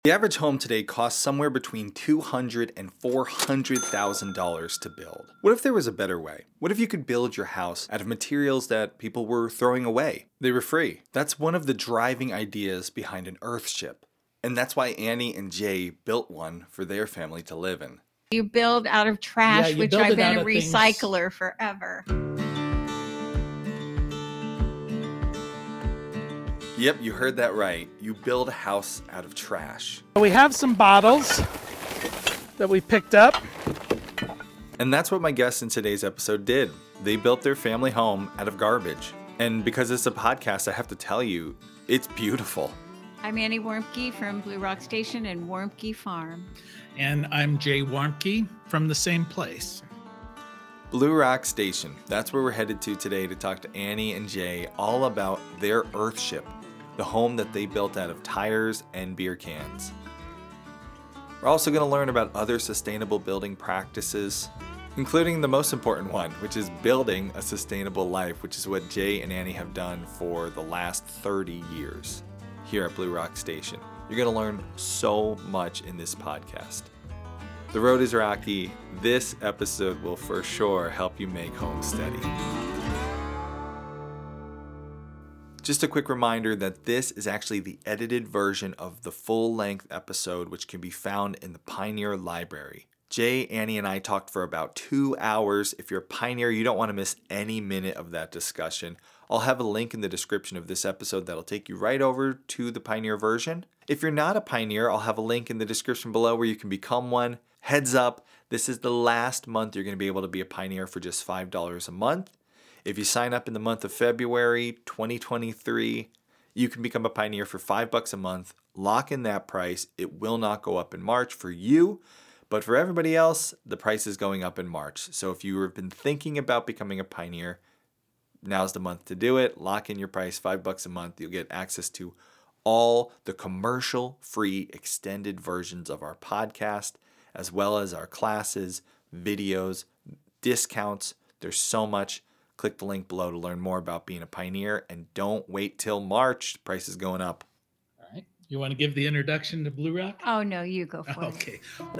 The average home today costs somewhere between $200,000 and $400,000 to build. What if there was a better way? What if you could build your house out of materials that people were throwing away? They were free. That's one of the driving ideas behind an Earthship. And that's why Annie and Jay built one for their family to live in. You build out of trash, which I've been a recycler forever. Yep, you heard that right. You build a house out of trash. We have some bottles that we picked up. And that's what my guests in today's episode did. They built their family home out of garbage. And because it's a podcast, I have to tell you, it's beautiful. I'm Annie Warmke from Blue Rock Station and Warmke Farm. And I'm Jay Warmke from the same place. Blue Rock Station. That's where we're headed to today to talk to Annie and Jay all about their Earthship, the home that they built out of tires and beer cans. We're also going to learn about other sustainable building practices, including the most important one, which is building a sustainable life, which is what Jay and Annie have done for the last 30 years here at Blue Rock Station. You're going to learn so much in this podcast. The road is rocky. This episode will for sure help you make home steady. Just a quick reminder that this is actually the edited version of the full-length episode, which can be found in the Pioneer Library. Jay, Annie, and I talked for about 2 hours. If you're a Pioneer, you don't want to miss any minute of that discussion. I'll have a link in the description of this episode that'll take you right over to the Pioneer version. If you're not a Pioneer, I'll have a link in the description below where you can become one. Heads up, this is the last month you're going to be able to be a Pioneer for just $5 a month. If you sign up in the month of February 2023, you can become a Pioneer for $5 a month. Lock in that price. It will not go up in March for you, but for everybody else, the price is going up in March. So if you have been thinking about becoming a Pioneer, now's the month to do it. Lock in your price, $5 a month. You'll get access to all the commercial-free extended versions of our podcast, as well as our classes, videos, discounts. There's so much. Click the link below to learn more about being a Pioneer, and don't wait till March. The price is going up. All right. You want to give the introduction to Blue Rock? Oh, no, you go for it. Okay.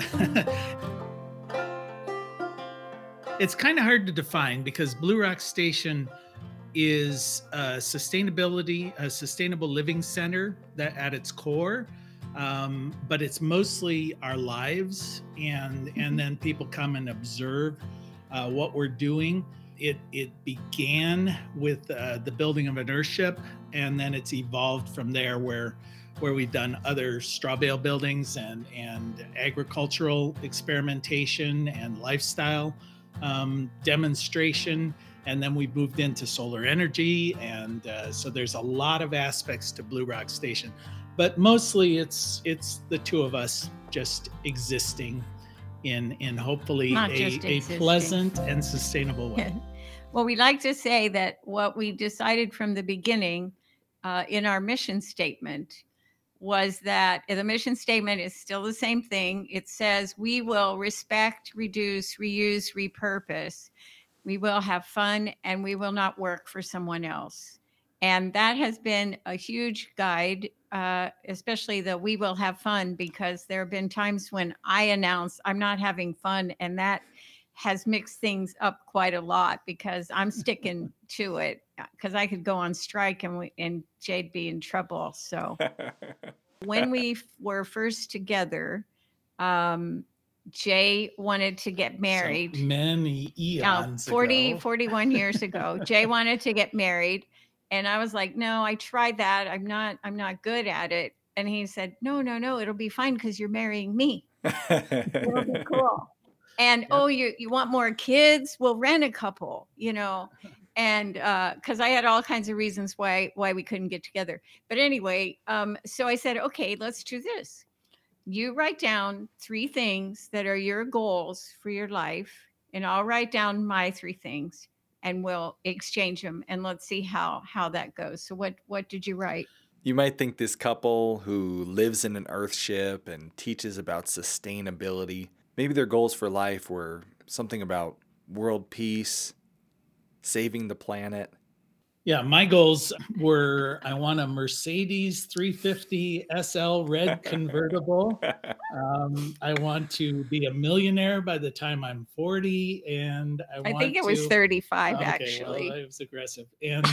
It's kind of hard to define because Blue Rock Station is a sustainable living center that at its core, but it's mostly our lives, and then people come and observe what we're doing. It began with the building of an Earthship, and then it's evolved from there where we've done other straw bale buildings and agricultural experimentation and lifestyle demonstration. And then we moved into solar energy. And so there's a lot of aspects to Blue Rock Station, but mostly it's the two of us just existing in hopefully a pleasant and sustainable way. Well, we like to say that what we decided from the beginning in our mission statement was that the mission statement is still the same thing. It says we will respect, reduce, reuse, repurpose. We will have fun, and we will not work for someone else. And that has been a huge guide, especially the we will have fun, because there have been times when I announce I'm not having fun, and that has mixed things up quite a lot because I'm sticking to it, because I could go on strike and Jay'd be in trouble. So when we were first together, Jay wanted to get married. So many eons 41 years ago, Jay wanted to get married. And I was like, no, I tried that. I'm not good at it. And he said, no, it'll be fine because you're marrying me. It'll be cool. And, yep. You want more kids? We'll rent a couple, and because I had all kinds of reasons why we couldn't get together. But anyway, so I said, okay, let's do this. You write down 3 things that are your goals for your life, and I'll write down my 3 things, and we'll exchange them, and let's see how that goes. So what did you write? You might think this couple who lives in an Earthship and teaches about sustainability, maybe their goals for life were something about world peace, saving the planet. Yeah, my goals were I want a Mercedes 350 SL red convertible. I want to be a millionaire by the time I'm 40, and I I think want it was to. 35 Okay, well, actually. I was aggressive,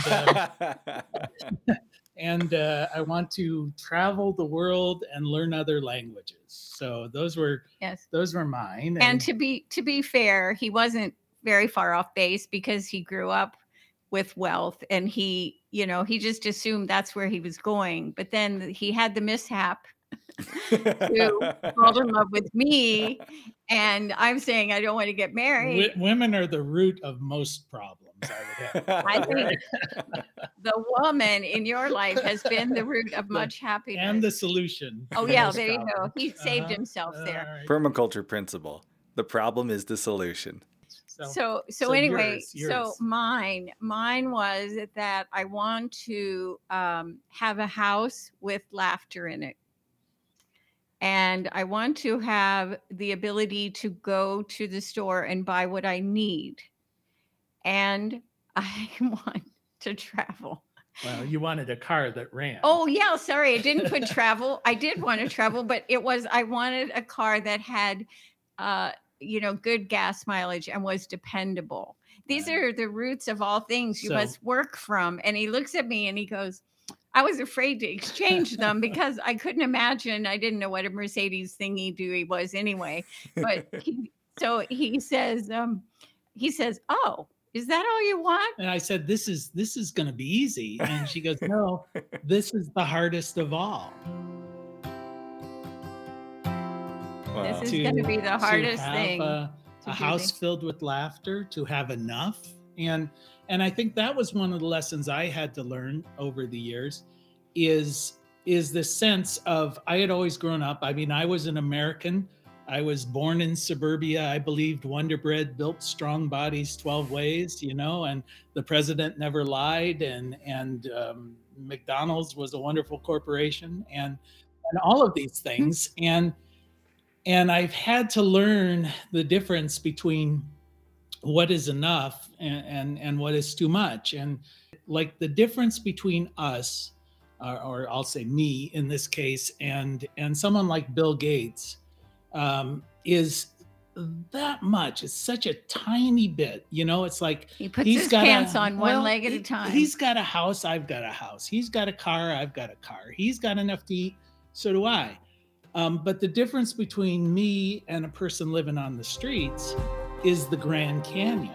and I want to travel the world and learn other languages. So Yes. those were mine, And to be fair, he wasn't very far off base because he grew up with wealth and he just assumed that's where he was going. But then he had the mishap to fall in love with me. And I'm saying I don't want to get married. women are the root of most problems. I would have. I think the woman in your life has been the root of much happiness. And the solution. Oh, to yeah, most there you go. problems. He saved himself there. All right. Permaculture principle. The problem is the solution. So anyway, yours. so mine was that I want to have a house with laughter in it. And I want to have the ability to go to the store and buy what I need. And I want to travel. Well, you wanted a car that ran. Oh, yeah. Sorry. I didn't put travel. I did want to travel, but I wanted a car that had, good gas mileage and was dependable. These are the roots of all things you must work from. And he looks at me and he goes, I was afraid to exchange them because I couldn't imagine. I didn't know what a Mercedes thingy dooey was anyway. But he says, oh, is that all you want? And I said, this is going to be easy. And she goes, no, this is the hardest of all. Wow. This is going to be the hardest thing. A house filled with laughter, to have enough. And I think that was one of the lessons I had to learn over the years is the sense of, I had always grown up. I mean, I was an American. I was born in suburbia. I believed Wonder Bread built strong bodies 12 ways, and the president never lied, and McDonald's was a wonderful corporation, and all of these things. And I've had to learn the difference between what is enough and what is too much. And like the difference between us, or I'll say me in this case, and someone like Bill Gates, is that much. It's such a tiny bit, it's like he puts his pants on one leg at a time. He's got a house, I've got a house. He's got a car, I've got a car. He's got enough to eat, so do I. But the difference between me and a person living on the streets is the Grand Canyon.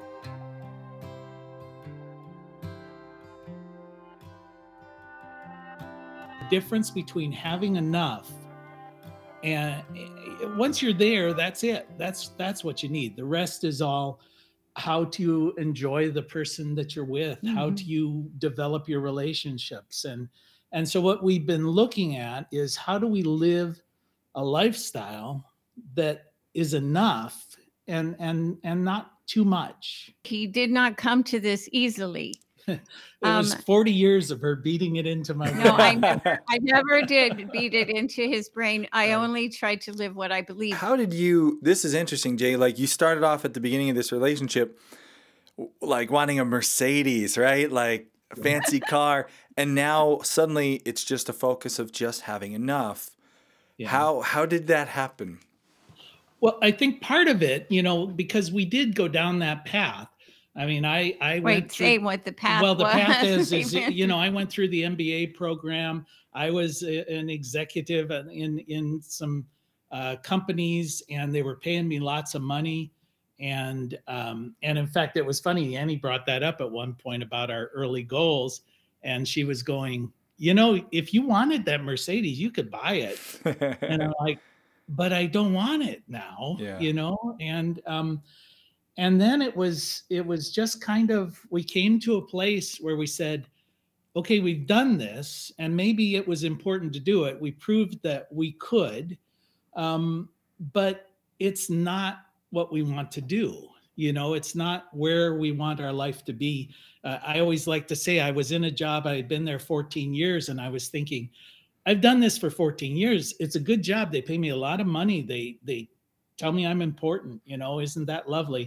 The difference between having enough, and once you're there, that's it. That's what you need. The rest is all how to enjoy the person that you're with, how do you develop your relationships. And so what we've been looking at is, how do we live a lifestyle that is enough and not too much. He did not come to this easily. It was 40 years of her beating it into my brain. No, I never did beat it into his brain. I only tried to live what I believe. How did this is interesting, Jay, like you started off at the beginning of this relationship, like wanting a Mercedes, right? Like a fancy car. And now suddenly it's just a focus of just having enough. Yeah. How did that happen? Well, I think part of it, because we did go down that path. I mean, I went through, say what the path was. Well, the path is I went through the MBA program. I was an executive in some companies, and they were paying me lots of money. And in fact, it was funny. Annie brought that up at one point about our early goals, and she was going, if you wanted that Mercedes, you could buy it. And I'm like, but I don't want it now, and then it was just kind of, we came to a place where we said, okay, we've done this, and maybe it was important to do it. We proved that we could, but it's not what we want to do. It's not where we want our life to be. I always like to say, I was in a job, I had been there 14 years, and I was thinking, I've done this for 14 years. It's a good job. They pay me a lot of money. They tell me I'm important, isn't that lovely?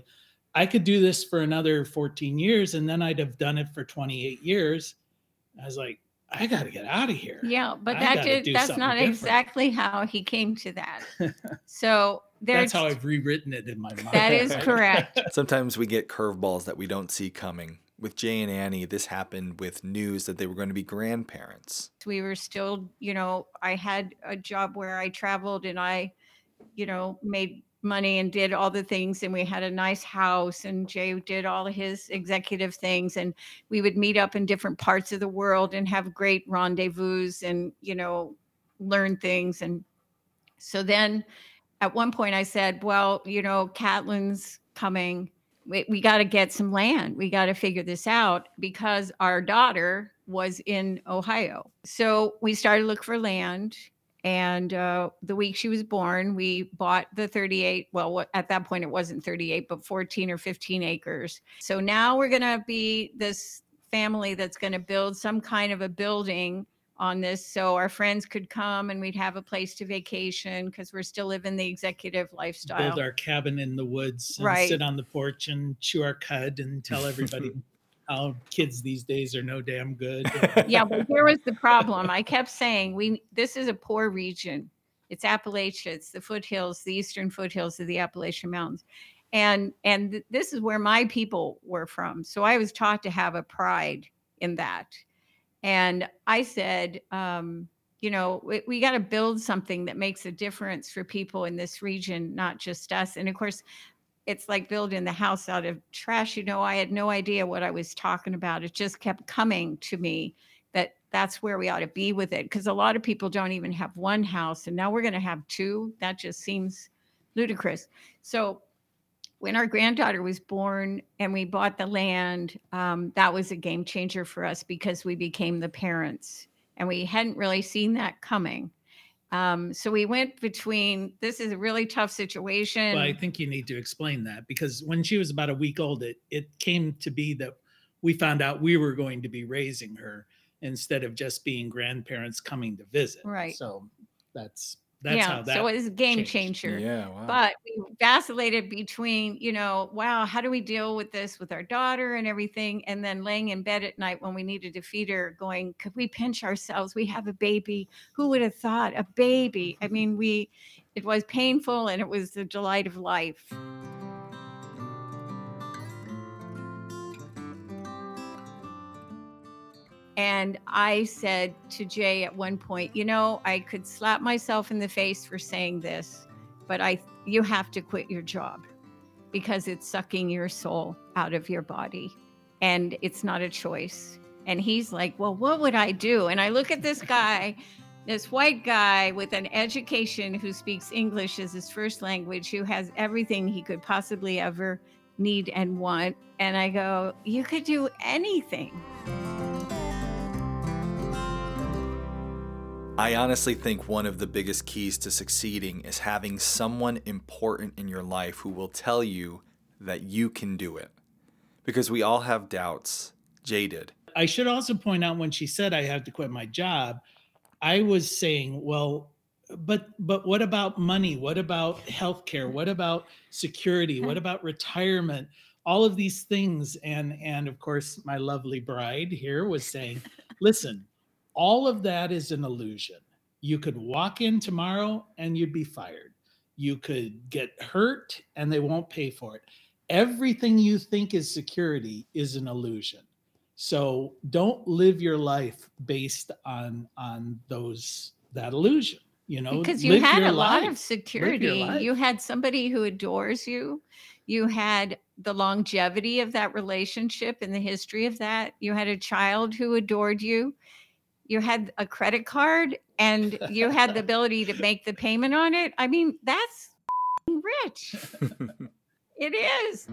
I could do this for another 14 years and then I'd have done it for 28 years. I was like, I got to get out of here. Yeah, but I gotta do that's something not different. exactly how he came to that. So That's there's how I've rewritten it in my mind. that is correct. Sometimes we get curveballs that we don't see coming. With Jay and Annie, this happened with news that they were going to be grandparents. We were still, I had a job where I traveled and I, made money and did all the things, and we had a nice house, and Jay did all of his executive things, and we would meet up in different parts of the world and have great rendezvous and, learn things. And so then at one point I said, well, Caitlin's coming. We got to get some land. We got to figure this out because our daughter was in Ohio. So we started to look for land. And the week she was born, we bought the 38. Well, at that point, it wasn't 38, but 14 or 15 acres. So now we're going to be this family that's going to build some kind of a building on this so our friends could come and we'd have a place to vacation because we're still living the executive lifestyle. Build our cabin in the woods and Right. sit on the porch and chew our cud and tell everybody how kids these days are no damn good. Yeah, but here was the problem. I kept saying this is a poor region. It's Appalachia. It's the foothills, the eastern foothills of the Appalachian Mountains. And this is where my people were from. So I was taught to have a pride in that. And I said, we got to build something that makes a difference for people in this region, not just us. And of course, it's like building the house out of trash. I had no idea what I was talking about. It just kept coming to me that that's where we ought to be with it. Because a lot of people don't even have one house. And now we're going to have two. That just seems ludicrous. So when our granddaughter was born and we bought the land, that was a game changer for us because we became the parents and we hadn't really seen that coming. So we went between, this is a really tough situation. Well, I think you need to explain that because when she was about a week old, it came to be that we found out we were going to be raising her instead of just being grandparents coming to visit. Right. So that's how that. So it was a game changed. changer. Yeah, wow. But we vacillated between, wow, how do we deal with this with our daughter and everything? And then laying in bed at night when we needed to feed her, going, could we pinch ourselves? We have a baby. Who would have thought a baby? I mean, it was painful and it was the delight of life. And I said to Jay at one point, I could slap myself in the face for saying this, but you have to quit your job because it's sucking your soul out of your body and it's not a choice. And he's like, well, what would I do? And I look at this guy, this white guy with an education who speaks English as his first language, who has everything he could possibly ever need and want. And I go, you could do anything. I honestly think one of the biggest keys to succeeding is having someone important in your life who will tell you that you can do it. Because we all have doubts. Jay did. I should also point out when she said I had to quit my job, I was saying, well, but what about money? What about healthcare? What about security? What about retirement? All of these things. And of course, my lovely bride here was saying, listen, all of that is an illusion. You could walk in tomorrow and you'd be fired. You could get hurt and they won't pay for it. Everything you think is security is an illusion. So don't live your life based on that illusion. Because you had a lot of security. You had somebody who adores you. You had the longevity of that relationship and the history of that. You had a child who adored you. You had a credit card and you had the ability to make the payment on it. I mean, that's rich. It is.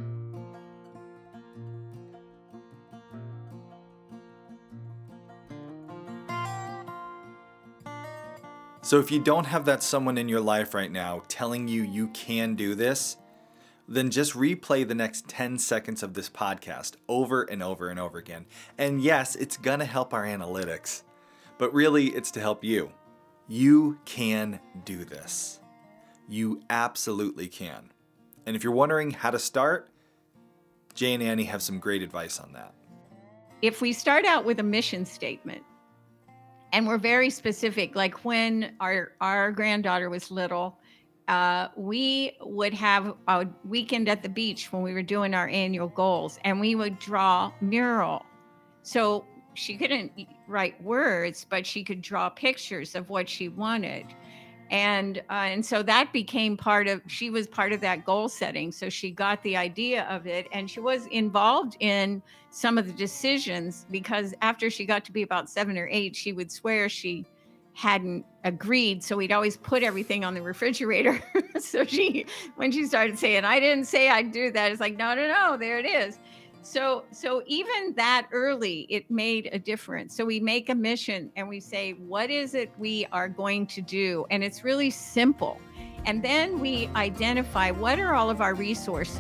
So if you don't have that someone in your life right now telling you you can do this, then just replay the next 10 seconds of this podcast over and over and over again. And yes, it's gonna help our analytics. But really, it's to help you. You can do this. You absolutely can. And if you're wondering how to start, Jay and Annie have some great advice on that. If we start out with a mission statement, and we're very specific, like when our granddaughter was little, we would have a weekend at the beach when we were doing our annual goals, and we would draw mural. So she couldn't write words, but she could draw pictures of what she wanted. And so that became she was part of that goal setting. So she got the idea of it, and she was involved in some of the decisions, because after she got to be about 7 or 8, she would swear she hadn't agreed. So we'd always put everything on the refrigerator. So when she started saying, I didn't say I'd do that, it's like, no, there it is. So even that early, it made a difference. So we make a mission and we say, what is it we are going to do? And it's really simple. And then we identify what are all of our resources.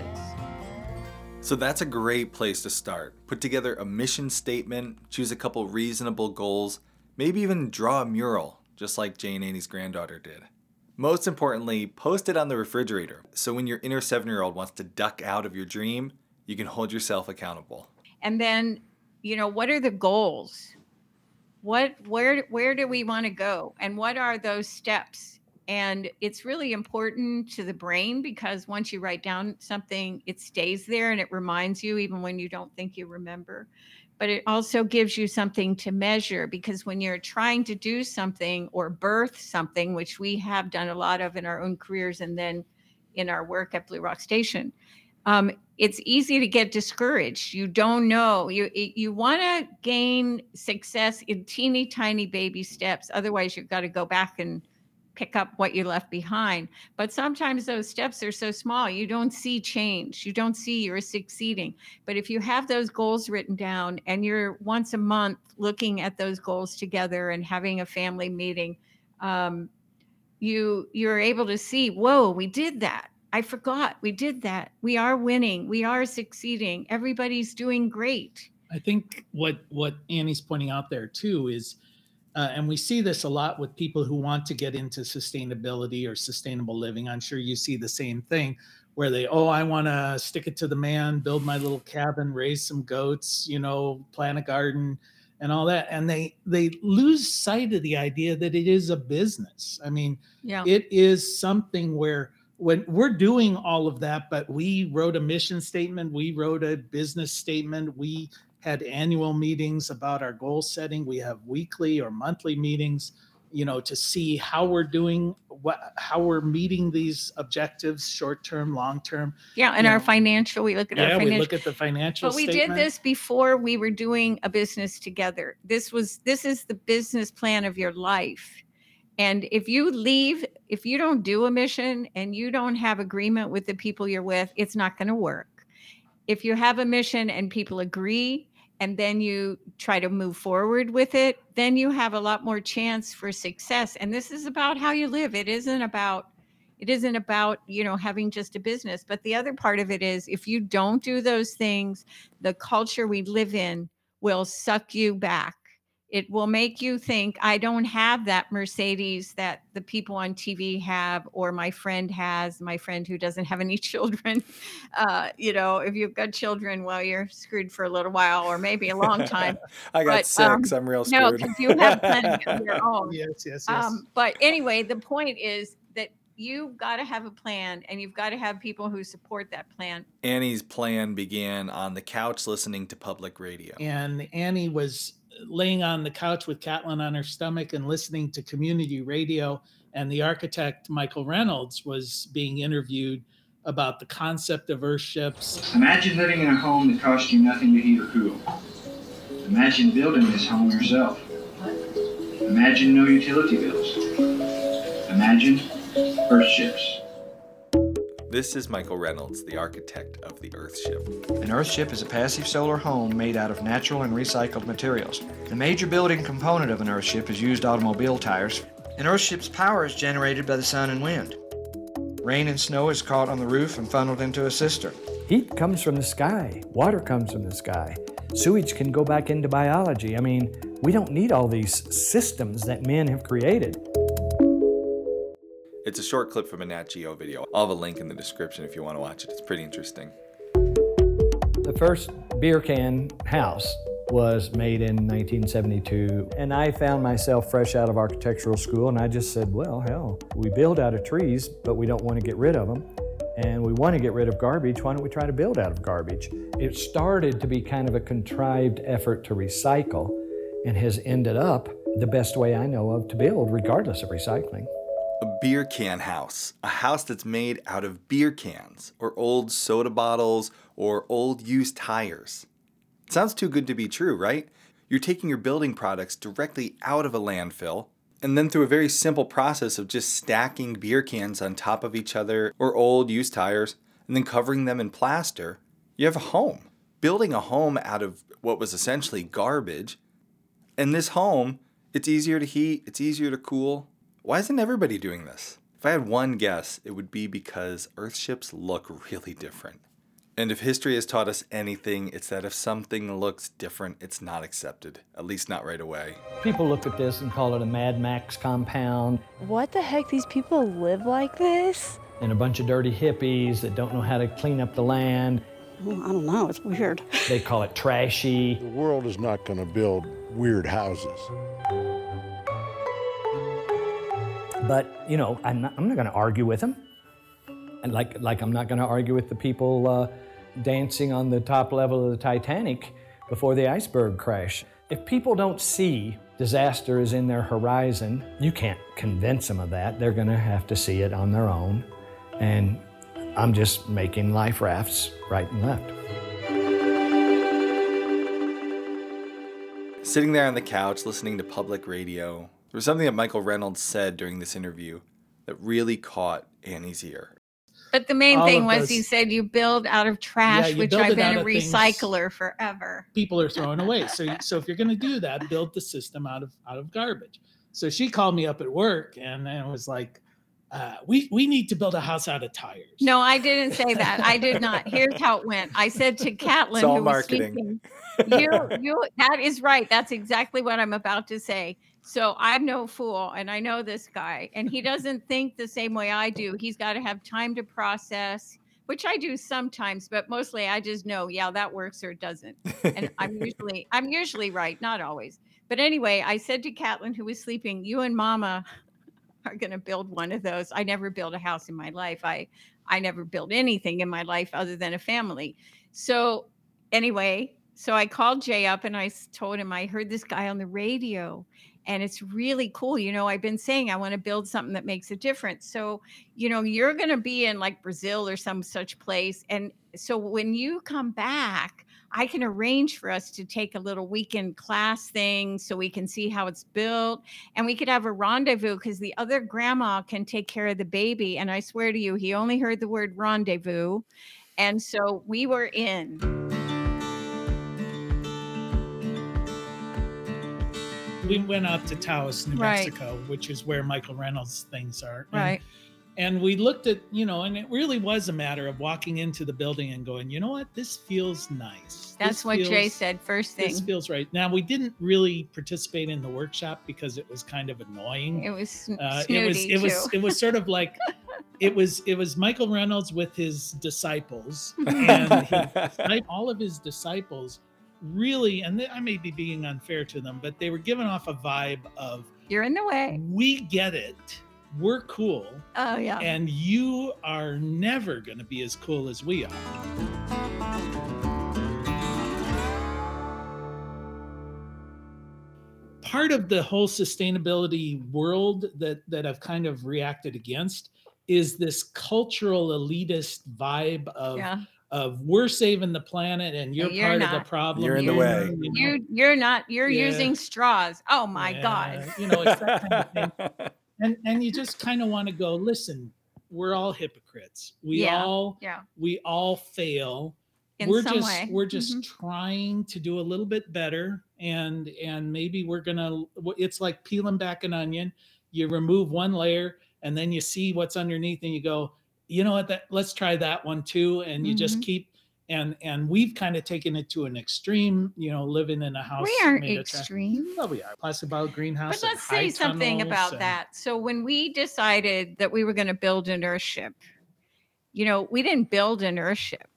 So that's a great place to start. Put together a mission statement, choose a couple reasonable goals, maybe even draw a mural, just like Jay and Annie's granddaughter did. Most importantly, post it on the refrigerator. So when your inner 7-year-old wants to duck out of your dream, you can hold yourself accountable. And then, what are the goals? Where do we want to go? And what are those steps? And it's really important to the brain, because once you write down something, it stays there and it reminds you even when you don't think you remember. But it also gives you something to measure, because when you're trying to do something or birth something, which we have done a lot of in our own careers and then in our work at Blue Rock Station, it's easy to get discouraged. You don't know. You want to gain success in teeny tiny baby steps. Otherwise, you've got to go back and pick up what you left behind. But sometimes those steps are so small, you don't see change. You don't see you're succeeding. But if you have those goals written down and you're once a month looking at those goals together and having a family meeting, you're able to see, whoa, we did that. I forgot we did that. We are winning. We are succeeding. Everybody's doing great. I think what Annie's pointing out there too is, and we see this a lot with people who want to get into sustainability or sustainable living. I'm sure you see the same thing where I want to stick it to the man, build my little cabin, raise some goats, plant a garden and all that. And they lose sight of the idea that it is a business. I mean, It is something where when we're doing all of that, but we wrote a mission statement, we wrote a business statement, we had annual meetings about our goal setting, we have weekly or monthly meetings, to see how we're doing, how we're meeting these objectives, short-term, long-term. Yeah, and our financial, we look at our financial. We look at the financial But we statement. did this before we were doing a business together. This is the business plan of your life. And if you don't do a mission and you don't have agreement with the people you're with, it's not going to work. If you have a mission and people agree, and then you try to move forward with it, then you have a lot more chance for success. And this is about how you live. It isn't about, having just a business. But the other part of it is, if you don't do those things, the culture we live in will suck you back. It will make you think, I don't have that Mercedes that the people on TV have, or my friend who doesn't have any children. If you've got children, well, you're screwed for a little while, or maybe a long time. I got 6. I'm real screwed. No, because you have plenty of your own. Yes. But anyway, the point is that you've got to have a plan, and you've got to have people who support that plan. Annie's plan began on the couch listening to public radio. And Annie was laying on the couch with Catlin on her stomach and listening to community radio. And the architect, Michael Reynolds, was being interviewed about the concept of earthships. Imagine living in a home that costs you nothing to heat or cool. Imagine building this home yourself. Imagine no utility bills. Imagine earthships. This is Michael Reynolds, the architect of the Earthship. An Earthship is a passive solar home made out of natural and recycled materials. The major building component of an Earthship is used automobile tires. An Earthship's power is generated by the sun and wind. Rain and snow is caught on the roof and funneled into a cistern. Heat comes from the sky. Water comes from the sky. Sewage can go back into biology. I mean, we don't need all these systems that men have created. It's a short clip from a Nat Geo video. I'll have a link in the description if you want to watch it. It's pretty interesting. The The first beer can house was made in 1972, and I found myself fresh out of architectural school, and I just said, well, hell, we build out of trees, but we don't want to get rid of them, and we want to get rid of garbage. Why don't we try to build out of garbage? It started to be kind of a contrived effort to recycle, and has ended up the best way I know of to build, regardless of recycling. A beer can house, a house that's made out of beer cans, or old soda bottles, or old used tires. It sounds too good to be true, right? You're taking your building products directly out of a landfill, and then through a very simple process of just stacking beer cans on top of each other, or old used tires, and then covering them in plaster, you have a home. Building a home out of what was essentially garbage. And this home, it's easier to heat, it's easier to cool. Why isn't everybody doing this? If I had one guess, it would be because Earthships look really different. And if history has taught us anything, it's that if something looks different, it's not accepted, at least not right away. People look at this and call it a Mad Max compound. What the heck? These people live like this? And a bunch of dirty hippies that don't know how to clean up the land. Well, I don't know. It's weird. They call it trashy. The world is not going to build weird houses. But, you know, I'm not going to argue with them. And like I'm not going to argue with the people dancing on the top level of the Titanic before the iceberg crash. If people don't see disaster is in their horizon, you can't convince them of that. They're going to have to see it on their own. And I'm just making life rafts right and left. Sitting there on the couch listening to public radio, there was something that Michael Reynolds said during this interview that really caught Annie's ear. But the main All thing of was those- he said you build out of trash, you which build I've it out been a of things recycler forever. people are throwing away. So if you're going to do that, build the system out of garbage. So she called me up at work and then was like, we need to build a house out of tires. No, I didn't say that. I did not. Here's how it went. I said to Catlin, It's all who was marketing. speaking, you, that is right. That's exactly what I'm about to say. So I'm no fool, and I know this guy, and he doesn't think the same way I do. He's got to have time to process, which I do sometimes, but mostly I just know, yeah, that works or it doesn't. And I'm usually right, not always. But anyway, I said to Catlin, who was sleeping, you and Mama are going to build one of those. I never built a house in my life. I never built anything in my life other than a family. So anyway, so I called Jay up and I told him I heard this guy on the radio and it's really cool. You know, I've been saying I want to build something that makes a difference. So, you know, you're going to be in like Brazil or some such place. And so when you come back, I can arrange for us to take a little weekend class thing so we can see how it's built. And we could have a rendezvous because the other grandma can take care of the baby. And I swear to you, he only heard the word rendezvous. And so we were in. We went out to Taos, New Right. Mexico, which is where Michael Reynolds' things are. Right. And we looked at, you know, and it really was a matter of walking into the building and going, you know what, this feels nice. That's This what Jay feels- said first thing. This feels right. Now, we didn't really participate in the workshop because it was kind of annoying. It was It snooty too. was sort of like it was Michael Reynolds with his disciples, and all of his disciples really, and I may be being unfair to them, but they were giving off a vibe of, You're in the way. we get it, we're cool, Oh yeah. and you are never going to be as cool as we are. Part of the whole sustainability world that I've kind of reacted against is this cultural elitist vibe of Yeah. we're saving the planet and you're And you're part of not. the problem. You're in the way. You're not. You're Yeah. using straws. Oh my Yeah, God. You know, it's that kind of thing. And you just kind of want to go, listen, we're all hypocrites. We Yeah. all Yeah. fail. In we're some just way. we're just Mhm. trying to do a little bit better, and maybe we're gonna, it's like peeling back an onion. You remove one layer and then you see what's underneath and you go, you know what, let's try that one too. And you just Mhm. keep, and we've kind of taken it to an extreme, you know, living in a house. We aren't made of trash. extreme. Well, we are. Plastic bottle greenhouse. But and let's say high something tunnels about and- that. So when we decided that we were going to build an Earthship, you know, we didn't build an Earthship.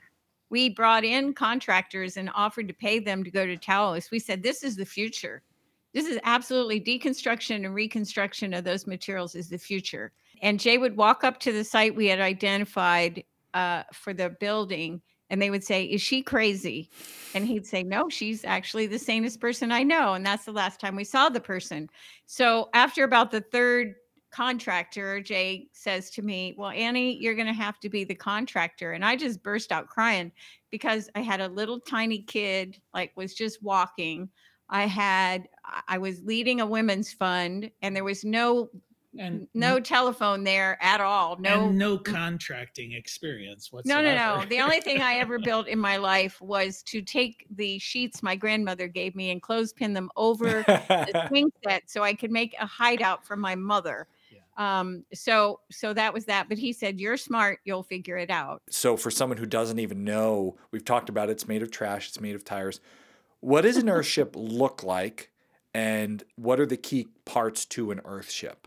we brought in contractors and offered to pay them to go to Taos. We said, this is the future. This is absolutely deconstruction and reconstruction of those materials is the future. And Jay would walk up to the site we had identified for the building, and they would say, is she crazy? And he'd say, no, she's actually the sanest person I know. And that's the last time we saw the person. So after about the third contractor, Jay says to me, well, Annie, you're going to have to be the contractor. And I just burst out crying because I had a little tiny kid, like was just walking. I was leading a women's fund, and there was no telephone there at all. No contracting experience whatsoever. No. The only thing I ever built in my life was to take the sheets my grandmother gave me and clothespin them over the swing set so I could make a hideout for my mother. So that was that. But he said, you're smart, you'll figure it out. So for someone who doesn't even know, we've talked about it's made of trash, it's made of tires. What does an Earthship look like, and what are the key parts to an Earthship?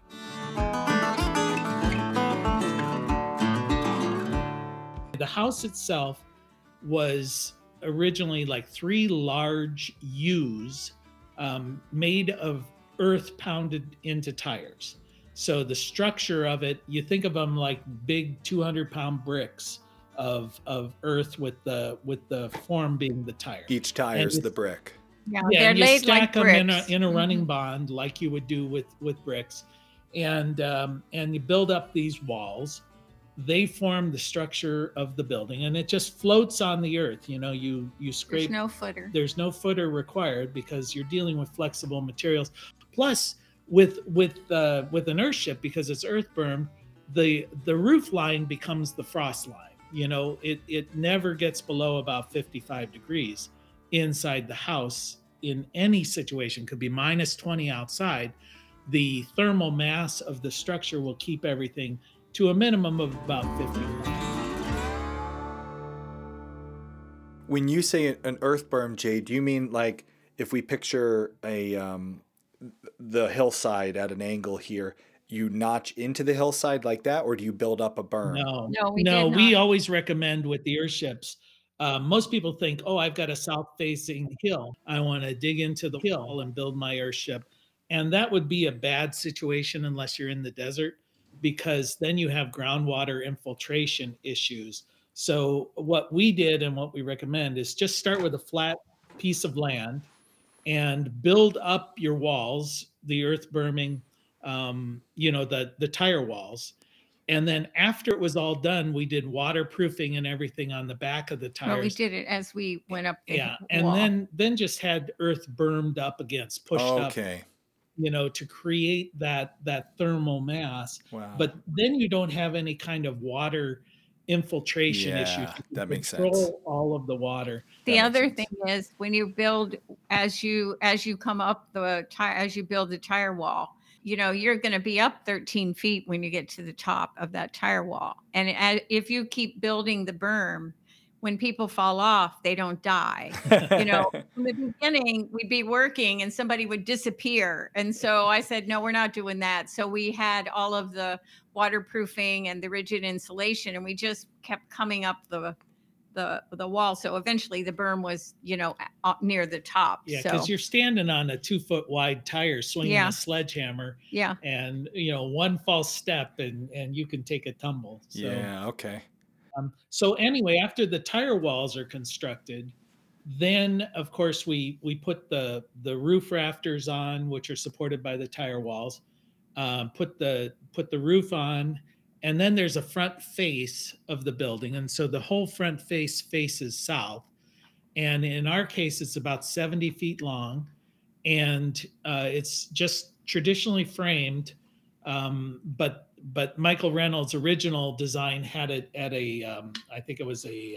The house itself was originally like 3 large U's made of earth pounded into tires. So the structure of it, you think of them like big 200-pound bricks of earth with the form being the tire. Each tire is the brick. Yeah, Yeah, they're and you laid stack like them bricks. in a running bond like you would do with bricks, and you build up these walls. They form the structure of the building, and it just floats on the earth. You scrape. There's no footer. There's no footer required because you're dealing with flexible materials. Plus, with an Earthship, because it's earth berm, the roof line becomes the frost line. It never gets below about 55 degrees inside the house in any situation. Could be minus 20 outside. The thermal mass of the structure will keep everything to a minimum of about 50. When you say an earth berm, Jay, do you mean like if we picture the hillside at an angle here, you notch into the hillside like that, or do you build up a berm? No, we always recommend with the Earthships. Most people think, oh, I've got a south-facing hill. I want to dig into the hill and build my Earthship. And that would be a bad situation unless you're in the desert, because then you have groundwater infiltration issues. So what we did and what we recommend is just start with a flat piece of land and build up your walls, the earth berming, the tire walls. And then after it was all done, we did waterproofing and everything on the back of the tires. Well, we did it as we went up the wall. And then just had earth bermed up against, pushed up, to create that thermal mass. Wow. But then you don't have any kind of water infiltration issues. That makes sense. Control all of the water. The other thing is when you build, as you come up the tire, as you build the tire wall, you're going to be up 13 feet when you get to the top of that tire wall. And if you keep building the berm, when people fall off, they don't die. From the beginning, we'd be working and somebody would disappear. And so I said, no, we're not doing that. So we had all of the waterproofing and the rigid insulation, and we just kept coming up the wall. So eventually the berm was, near the top. Yeah, because you're standing on a 2-foot wide tire swinging a sledgehammer. Yeah. And, one false step and you can take a tumble. So, yeah, okay. So anyway, after the tire walls are constructed, then of course we put the roof rafters on, which are supported by the tire walls, put the roof on, and then there's a front face of the building. And so the whole front face faces south. And in our case, it's about 70 feet long, and it's just traditionally framed. But Michael Reynolds' original design had it at I think it was a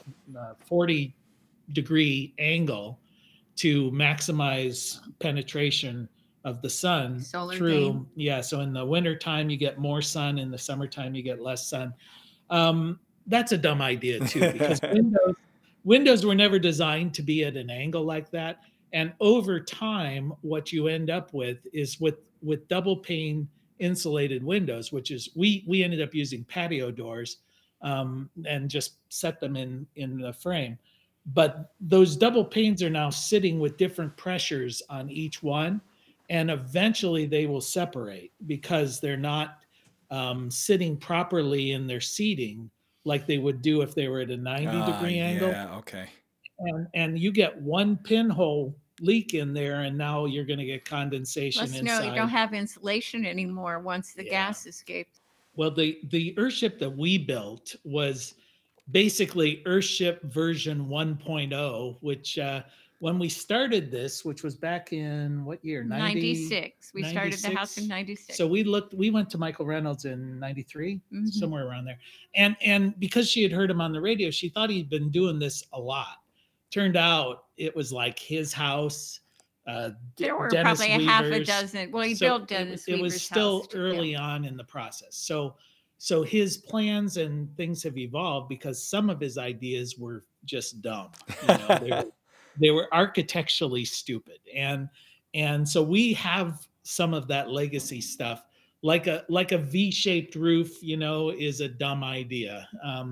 40-degree angle to maximize penetration of the sun Solar through. beam. Yeah, so in the wintertime, you get more sun. In the summertime, you get less sun. That's a dumb idea, too, because windows were never designed to be at an angle like that. And over time, what you end up with is with double pane insulated windows, which is we ended up using patio doors and just set them in the frame. But those double panes are now sitting with different pressures on each one, and eventually they will separate because they're not sitting properly in their seating like they would do if they were at a 90-degree angle. Yeah, okay. And you get one pinhole leak in there, and now you're going to get condensation Plus, inside. no, you don't have insulation anymore once the gas escapes. Well, the Earthship that we built was basically Earthship version 1.0, which when we started this, which was back in what year? 96. We started the house in 96. So we went to Michael Reynolds in 93, Mhm. somewhere around there. And because she had heard him on the radio, she thought he'd been doing this a lot. Turned out it was like his house. There were Dennis probably a half a Weaver's. dozen. Well, he So built Dennis it was Weaver's still house, too, early yeah. on in the process. So his plans and things have evolved because some of his ideas were just dumb. You know, they were architecturally stupid, and so we have some of that legacy stuff. Like a V-shaped roof, you know, is a dumb idea.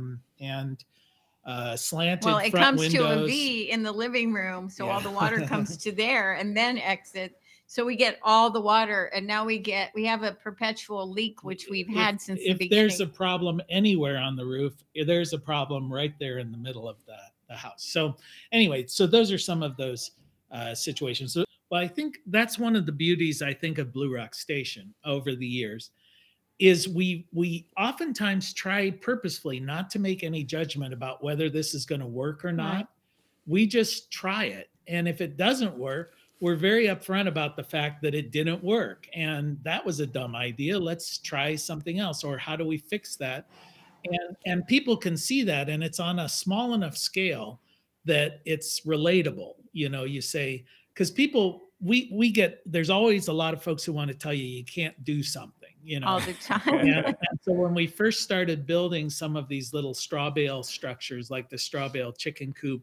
And slanted Well, it front comes windows. to a V in the living room, so all Yeah. the water comes to there and then exit. So we get all the water, and now we have a perpetual leak, which we've had since the If beginning. there's a problem anywhere on the roof, there's a problem right there in the middle of the house. So anyway, so those are some of those situations. So, well, I think that's one of the beauties, I think, of Blue Rock Station over the years is we oftentimes try purposefully not to make any judgment about whether this is going to work or not. Right. We just try it. And if it doesn't work, we're very upfront about the fact that it didn't work. And that was a dumb idea. Let's try something else. Or how do we fix that? And people can see that. And it's on a small enough scale that it's relatable. You know, you say, because people, we get, there's always a lot of folks who want to tell you can't do something, you know. all the time. And so when we first started building some of these little straw bale structures, like the straw bale chicken coop,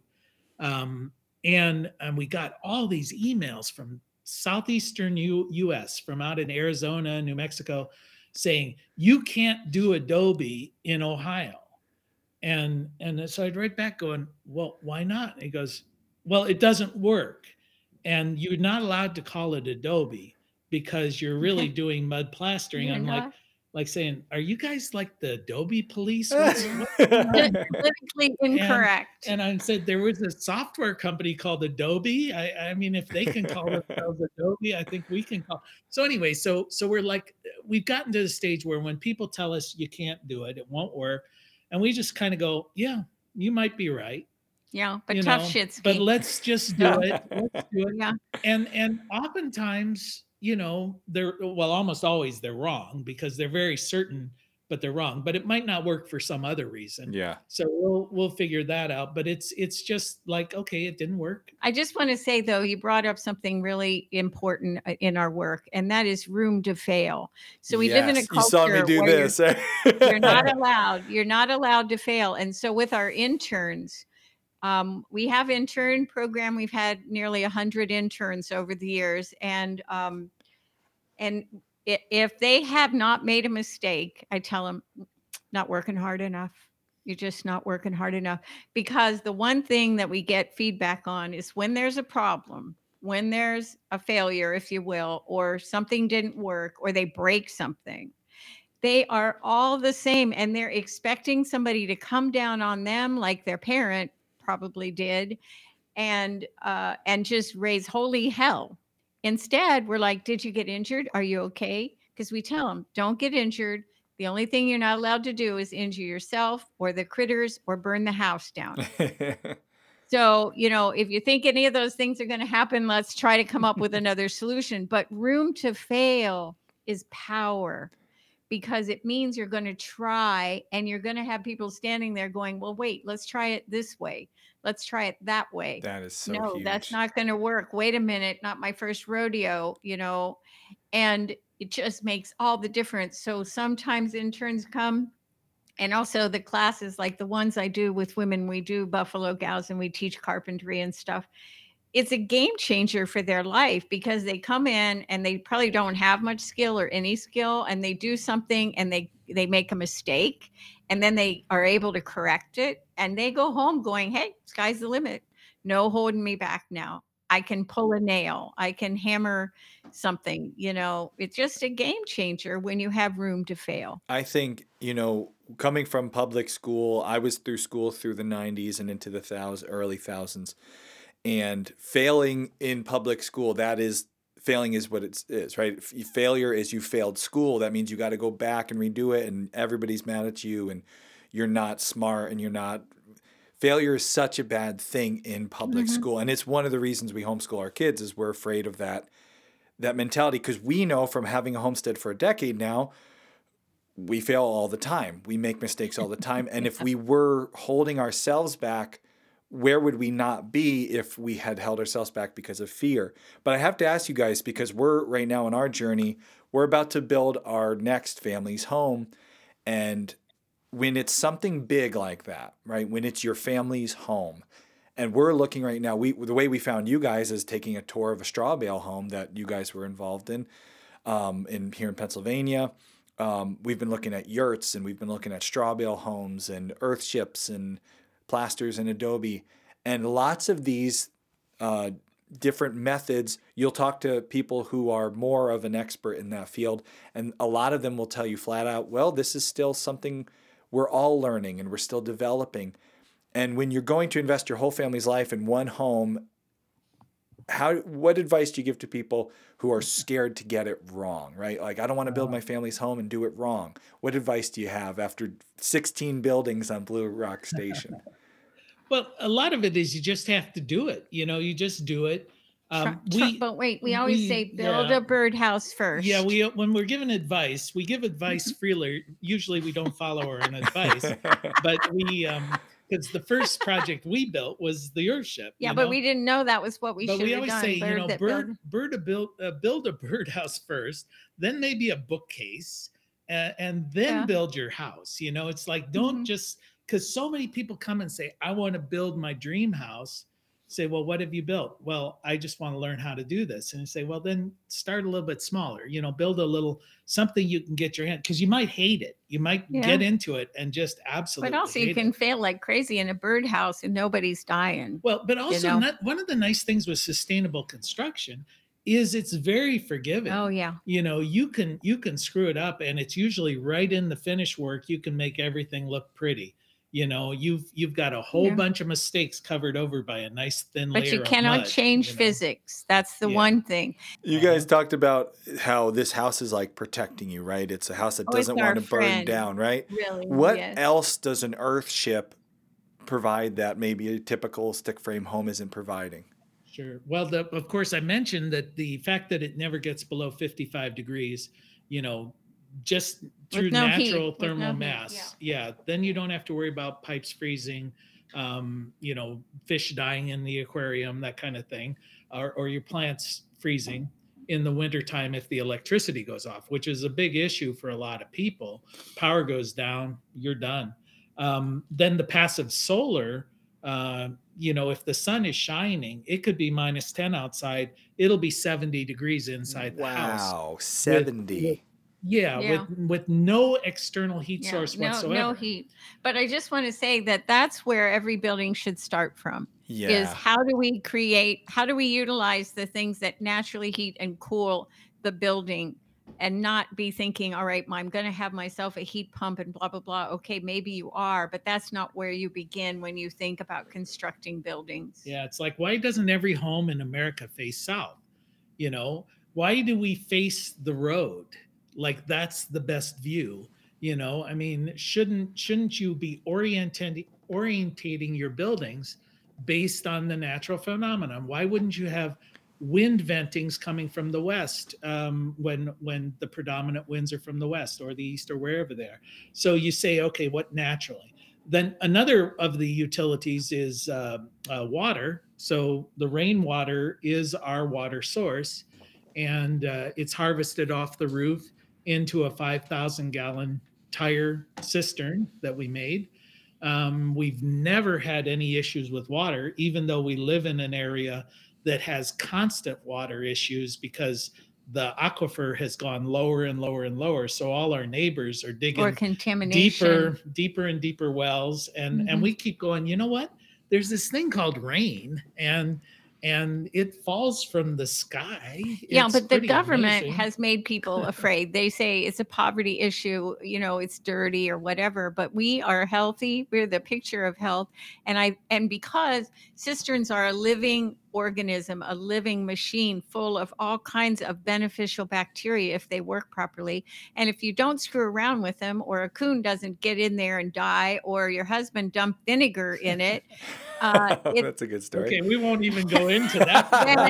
and we got all these emails from southeastern U.S., from out in Arizona, New Mexico, saying you can't do Adobe in Ohio. And so I'd write back going, well, why not? And he goes, well, it doesn't work. And you're not allowed to call it Adobe because you're really doing mud plastering. You're I'm not? like saying, are you guys like the Adobe police? Politically incorrect. And I said, there was a software company called Adobe. I mean, if they can call themselves Adobe, I think we can call. So anyway, so we're like, we've gotten to the stage where when people tell us you can't do it, it won't work. And we just kind of go, yeah, you might be right. Yeah, but you tough know, shit's but king. let's just do it. Let's do it. Yeah. And oftentimes, you know, almost always they're wrong because they're very certain, but they're wrong. But it might not work for some other reason. Yeah. So we'll figure that out. But it's just like, okay, it didn't work. I just want to say, though, you brought up something really important in our work, and that is room to fail. So we live in a Yes, culture you saw me do where this. you're not allowed to fail. And so with our interns, we have intern program. We've had nearly 100 interns over the years, and if they have not made a mistake, I tell them, not working hard enough. You're just not working hard enough. Because the one thing that we get feedback on is when there's a problem, when there's a failure, if you will, or something didn't work, or they break something, they are all the same, and they're expecting somebody to come down on them like their parent probably did, and just raise holy hell. Instead, we're like, did you get injured? Are you okay? Because we tell them, don't get injured. The only thing you're not allowed to do is injure yourself or the critters or burn the house down. So, you know, if you think any of those things are going to happen, let's try to come up with another solution. But room to fail is power, because it means you're going to try, and you're going to have people standing there going, well, wait, let's try it this way. Let's try it that way. That is so No, huge. that's not going to work. Wait a minute, not my first rodeo, you know, and it just makes all the difference. So sometimes interns come, and also the classes like the ones I do with women, we do Buffalo Gals and we teach carpentry and stuff. it's a game changer for their life, because they come in and they probably don't have much skill or any skill, and they do something and they make a mistake, and then they are able to correct it, and they go home going, hey, sky's the limit. No holding me back now. I can pull a nail. I can hammer something. It's just a game changer when you have room to fail. I think, coming from public school, I was through school through the 90s and into the early thousands. And failing in public school, failing is what it is, right? Failure is you failed school. That means you got to go back and redo it, and everybody's mad at you, and you're not smart, and failure is such a bad thing in public school. And it's one of the reasons we homeschool our kids, is we're afraid of that mentality, because we know from having a homestead for a decade now, we fail all the time. We make mistakes all the time. And if we were holding ourselves back, where would we not be if we had held ourselves back because of fear? But I have to ask you guys, because we're right now in our journey, we're about to build our next family's home. And when it's something big like that, right? When it's your family's home, and we're looking right now, the way we found you guys is taking a tour of a straw bale home that you guys were involved in here in Pennsylvania. We've been looking at yurts, and we've been looking at straw bale homes and earth ships and plasters and adobe, and lots of these different methods. You'll talk to people who are more of an expert in that field, and a lot of them will tell you flat out, well, this is still something we're all learning and we're still developing. And when you're going to invest your whole family's life in one home, what advice do you give to people who are scared to get it wrong, right? Like, I don't want to build my family's home and do it wrong. What advice do you have after 16 buildings on Blue Rock Station? Well, a lot of it is you just have to do it. You just do it. But wait, we always say build a birdhouse first. Yeah, when we're given advice, we give advice freely. Usually we don't follow our own advice, but because the first project we built was the earthship. Yeah, but we didn't know that was what we should have done. But we always say, build a birdhouse first, then maybe a bookcase, and then build your house. It's like, don't just, because so many people come and say, I want to build my dream house. Say, well, what have you built? Well, I just want to learn how to do this. And you say, well, then start a little bit smaller, build a little something you can get your hand, because you might hate it. You might get into it and just absolutely. But also you can fail like crazy in a birdhouse and nobody's dying. Well, but also one of the nice things with sustainable construction is it's very forgiving. Oh yeah. You can screw it up, and it's usually right in the finish work. You can make everything look pretty. You've got a whole bunch of mistakes covered over by a nice thin layer of mud. But you cannot change physics. That's the one thing. You guys talked about how this house is like protecting you, right? It's a house that doesn't want to burn down, right? Really? What else does an earth ship provide that maybe a typical stick frame home isn't providing? Sure. Well, of course, I mentioned that the fact that it never gets below 55 degrees, just through natural thermal mass. Yeah. Then you don't have to worry about pipes freezing, fish dying in the aquarium, that kind of thing, or your plants freezing in the wintertime if the electricity goes off, which is a big issue for a lot of people. Power goes down, you're done. Then the passive solar, if the sun is shining, it could be minus 10 outside. It'll be 70 degrees inside the house. Wow, 70. With no external heat source whatsoever. No heat. But I just want to say that that's where every building should start from. Is how do we utilize the things that naturally heat and cool the building, and not be thinking, all right, I'm going to have myself a heat pump and blah, blah, blah. Okay, maybe you are, but that's not where you begin when you think about constructing buildings. Yeah, it's like, why doesn't every home in America face south? Why do we face the road? Like, that's the best view. Shouldn't you be orientating your buildings based on the natural phenomenon? Why wouldn't you have wind ventings coming from the west when the predominant winds are from the west or the east or wherever they are? So you say, okay, what naturally? Then another of the utilities is water. So the rainwater is our water source, and it's harvested off the roof into a 5,000 gallon tire cistern that we made. We've never had any issues with water, even though we live in an area that has constant water issues because the aquifer has gone lower and lower and lower. So all our neighbors are Or digging contamination. deeper and deeper wells, and Mhm. we keep going, you know what? There's this thing called rain, and it falls from the sky. Yeah, It's but the pretty government amazing. has made people afraid. They say it's a poverty issue, it's dirty or whatever, but we are healthy. We're the picture of health. And because cisterns are a living organism, a living machine full of all kinds of beneficial bacteria if they work properly. And if you don't screw around with them, or a coon doesn't get in there and die, or your husband dumped vinegar in it, it That's a good story. Okay, we won't even go into that.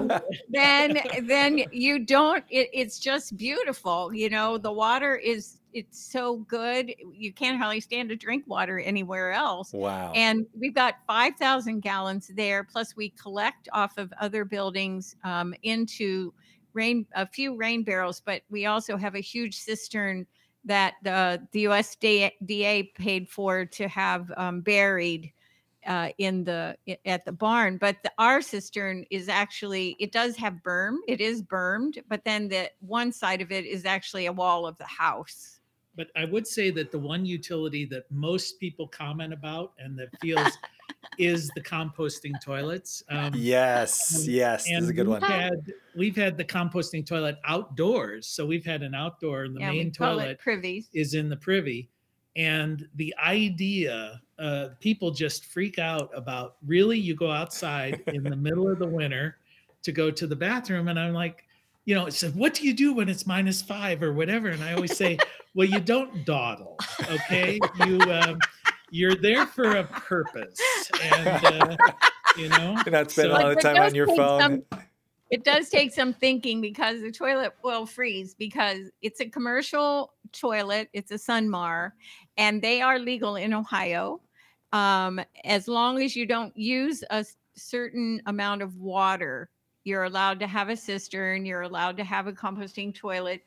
then you don't, it's just beautiful. The water it's so good, you can't hardly stand to drink water anywhere else. Wow. And we've got 5,000 gallons there, plus we collect off of other buildings into a few rain barrels, but we also have a huge cistern that the USDA paid for to have buried at the barn. But our cistern is actually, it does have berm. It is bermed, but then the one side of it is actually a wall of the house. But I would say that the one utility that most people comment about and that feels is the composting toilets. Yes, this is a good one. We've had the composting toilet outdoors. So we've had an outdoor, and the main we call it toilet privies. is in the privy. And the idea, people just freak out about, really, you go outside in the middle of the winter to go to the bathroom. And I'm like, it says, what do you do when it's -5 or whatever? And I always say, well, you don't dawdle, okay? You're there for a purpose. And, You're not spending a lot of time on your phone. It does take some thinking, because the toilet will freeze, because it's a commercial toilet. It's a Sunmar, and they are legal in Ohio. As long as you don't use a certain amount of water, you're allowed to have a cistern. You're allowed to have a composting toilet.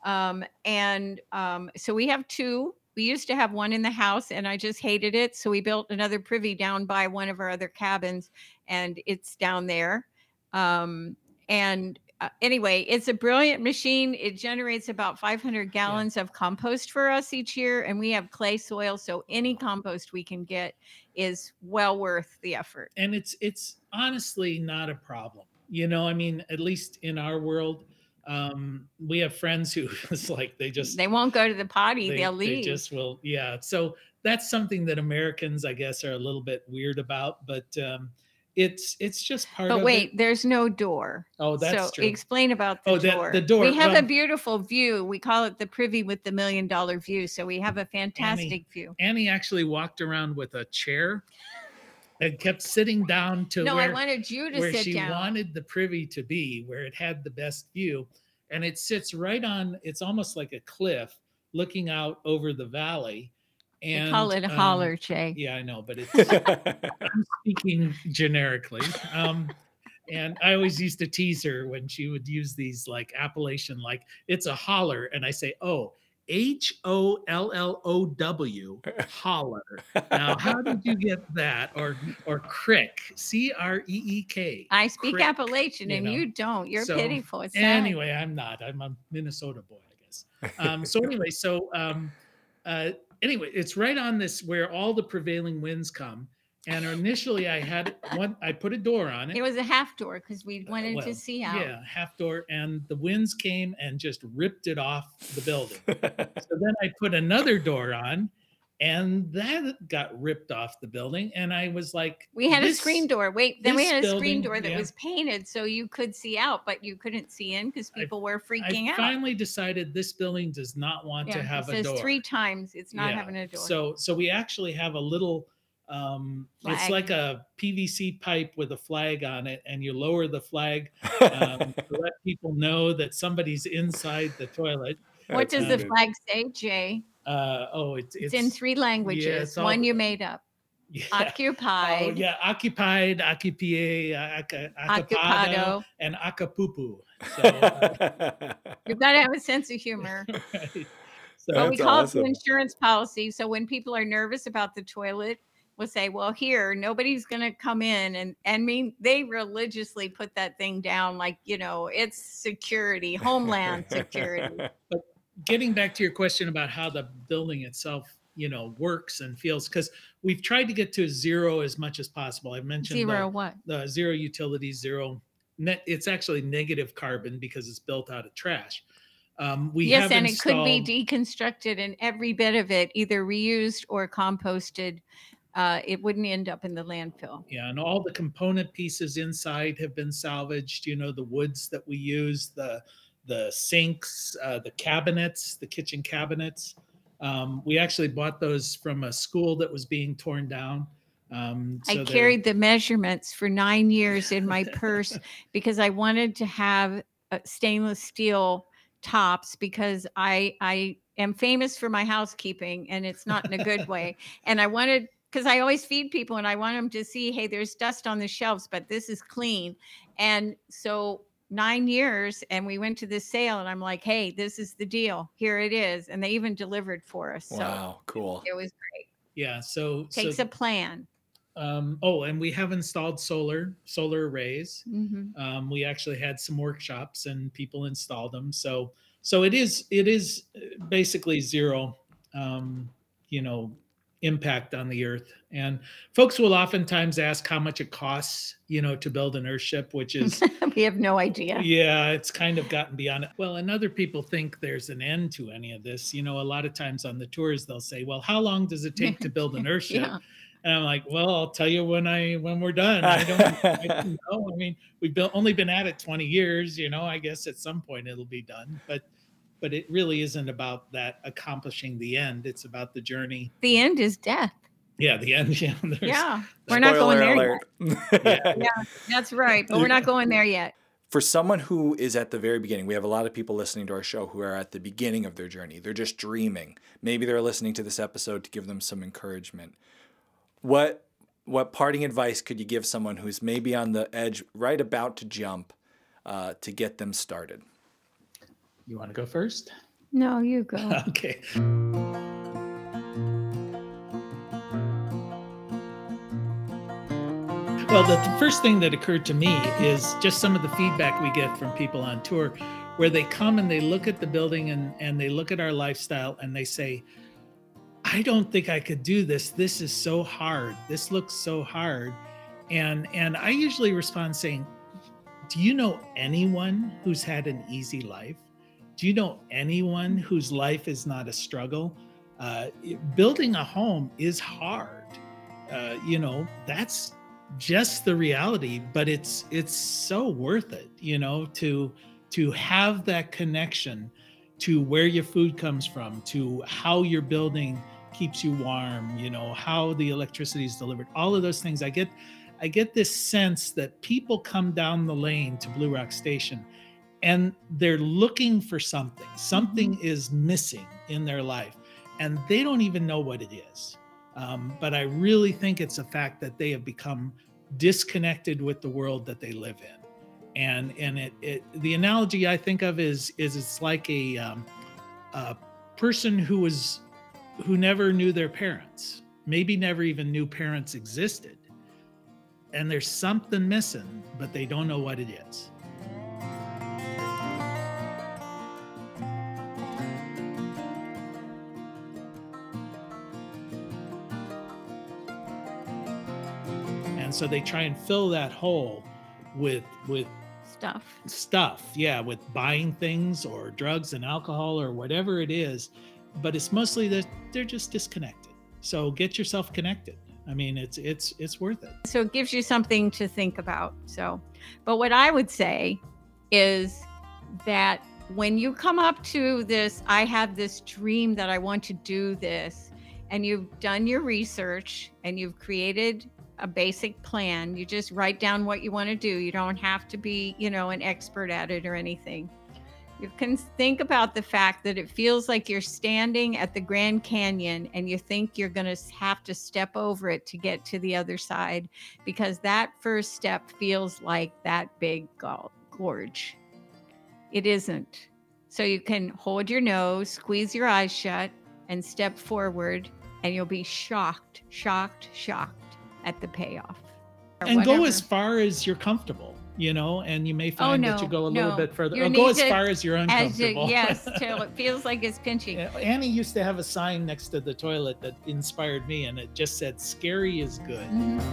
So we have two. We used to have one in the house, and I just hated it. So we built another privy down by one of our other cabins, and it's down there. Anyway, it's a brilliant machine. It generates about 500 gallons of compost for us each year, and we have clay soil, so any compost we can get is well worth the effort. And it's honestly not a problem. At least in our world, we have friends who it's like they won't go to the potty. They'll leave. They just will. Yeah. So that's something that Americans, I guess, are a little bit weird about, but it's just part of it. But wait, there's no door. Oh, that's true. Explain about the door. The door. We have a beautiful view. We call it the privy with the $1 million view. So we have a fantastic view. Annie actually walked around with a chair and kept sitting down to I wanted you to sit down. Where she wanted the privy to be, where it had the best view. And it sits right on, it's almost like a cliff looking out over the valley. And they call it a holler, Jay. Yeah, I know, but I'm speaking generically. And I always used to tease her when she would use these like Appalachian, like it's a holler. And I say, oh, HOLLOW, holler. Now, how did you get that? Or crick, CREEK. I speak crick, Appalachian, and you don't. You're pitiful. It's sad. Anyway, I'm not. I'm a Minnesota boy, I guess. Anyway, it's right on this where all the prevailing winds come. And initially, I put a door on it. It was a half door because we wanted to see out. Yeah, half door, and the winds came and just ripped it off the building. So then I put another door on, and that got ripped off the building. And I was like, we had a screen door. Then we had a screen door that yeah. was painted so you could see out, but you couldn't see in because people were freaking out. I finally decided this building does not want to have a door. It says 3 times it's not having a door. So we actually have a little. It's like a PVC pipe with a flag on it, and you lower the flag to let people know that somebody's inside the toilet. What does the flag say, Jay? It's in 3 languages. One you made up. Yeah. Occupied. Oh, yeah, occupied, occupie, occupado, and acapulco. So, you've got to have a sense of humor. Right. But we call it the insurance policy. So when people are nervous about the toilet, will say, well, here, nobody's going to come in. And I mean, they religiously put that thing down like, it's security, homeland security. But getting back to your question about how the building itself, works and feels, because we've tried to get to zero as much as possible. I mentioned Zero what? the zero utilities, zero net. It's actually negative carbon because it's built out of trash. We Yes, have and it could be installed- deconstructed and every bit of it either reused or composted. It wouldn't end up in the landfill. Yeah, and all the component pieces inside have been salvaged. The woods that we use, the sinks, the cabinets, the kitchen cabinets. We actually bought those from a school that was being torn down. I carried the measurements for 9 years in my purse because I wanted to have stainless steel tops because I am famous for my housekeeping, and it's not in a good way. And I wanted, because I always feed people and I want them to see, hey, there's dust on the shelves, but this is clean. And so 9 years, and we went to this sale, and I'm like, hey, this is the deal. Here it is. And they even delivered for us. Wow, cool. It was great. Yeah, so Takes a plan. And we have installed solar arrays. Mm-hmm. We actually had some workshops and people installed them. So it is basically zero, impact on the earth. And folks will oftentimes ask how much it costs, to build an Earthship, which is we have no idea. Yeah, it's kind of gotten beyond it. Well, and other people think there's an end to any of this. A lot of times on the tours they'll say, well, how long does it take to build an Earthship? Yeah. And I'm like, well, I'll tell you when we're done. I don't know. I mean, we've only been at it 20 years, I guess at some point it'll be done, but it really isn't about that accomplishing the end. It's about the journey. The end is death. Yeah, the end. Yeah, we're not going there yet. Yeah, that's right. But we're not going there yet. For someone who is at the very beginning, we have a lot of people listening to our show who are at the beginning of their journey. They're just dreaming. Maybe they're listening to this episode to give them some encouragement. What parting advice could you give someone who's maybe on the edge, right about to jump, to get them started? You want to go first? No, you go. Okay. Well, the first thing that occurred to me is just some of the feedback we get from people on tour, where they come and they look at the building and they look at our lifestyle and they say, I don't think I could do this. This is so hard. This looks so hard. And I usually respond saying, do you know anyone who's had an easy life? Do you know anyone whose life is not a struggle? Building a home is hard. That's just the reality, but it's so worth it, to have that connection to where your food comes from, to how your building keeps you warm, how the electricity is delivered, all of those things. I get this sense that people come down the lane to Blue Rock Station and they're looking for something. Something is missing in their life and they don't even know what it is. But I really think it's a fact that they have become disconnected with the world that they live in. And the analogy I think of is it's like a person who never knew their parents, maybe never even knew parents existed. And there's something missing, but they don't know what it is. And so they try and fill that hole with stuff, yeah, with buying things or drugs and alcohol or whatever it is. But it's mostly that they're just disconnected. So get yourself connected. I mean, it's worth it. So it gives you something to think about. But what I would say is that when you come up to this, I have this dream that I want to do this, and you've done your research and you've created a basic plan. You just write down what you want to do. You don't have to be, an expert at it or anything. You can think about the fact that it feels like you're standing at the Grand Canyon and you think you're going to have to step over it to get to the other side, because that first step feels like that big gorge. It isn't. So you can hold your nose, squeeze your eyes shut, and step forward and you'll be shocked at the payoff. Or And go whatever. as far as you're comfortable, and you may find that you go a little bit further. You Or go need as to- far as you're uncomfortable. Yes, till it feels like it's pinching. Yeah, Annie used to have a sign next to the toilet that inspired me, and it just said, "Scary is good."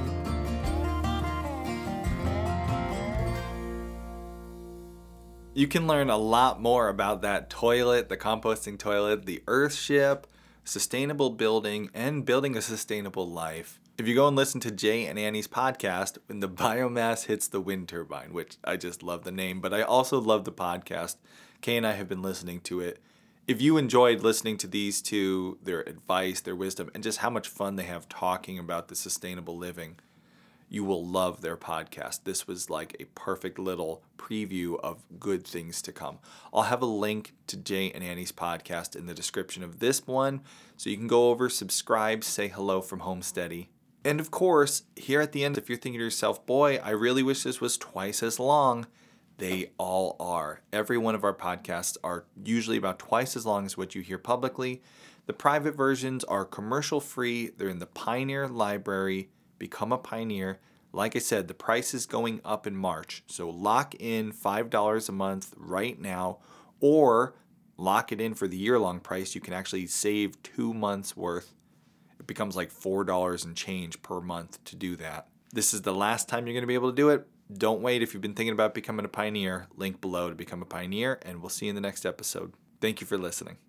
You can learn a lot more about that toilet, the composting toilet, the Earthship, sustainable building, and building a sustainable life if you go and listen to Jay and Annie's podcast, When the Biomass Hits the Wind Turbine, which I just love the name, but I also love the podcast. Kay and I have been listening to it. If you enjoyed listening to these two, their advice, their wisdom, and just how much fun they have talking about the sustainable living, you will love their podcast. This was like a perfect little preview of good things to come. I'll have a link to Jay and Annie's podcast in the description of this one, so you can go over, subscribe, say hello from Homesteady. And of course, here at the end, if you're thinking to yourself, boy, I really wish this was twice as long, they all are. Every one of our podcasts are usually about twice as long as what you hear publicly. The private versions are commercial free. They're in the Pioneer Library. Become a Pioneer. Like I said, the price is going up in March, so lock in $5 a month right now, or lock it in for the year-long price. You can actually save 2 months worth. It becomes like $4 and change per month to do that. This is the last time you're going to be able to do it. Don't wait. If you've been thinking about becoming a Pioneer, link below to become a Pioneer, and we'll see you in the next episode. Thank you for listening.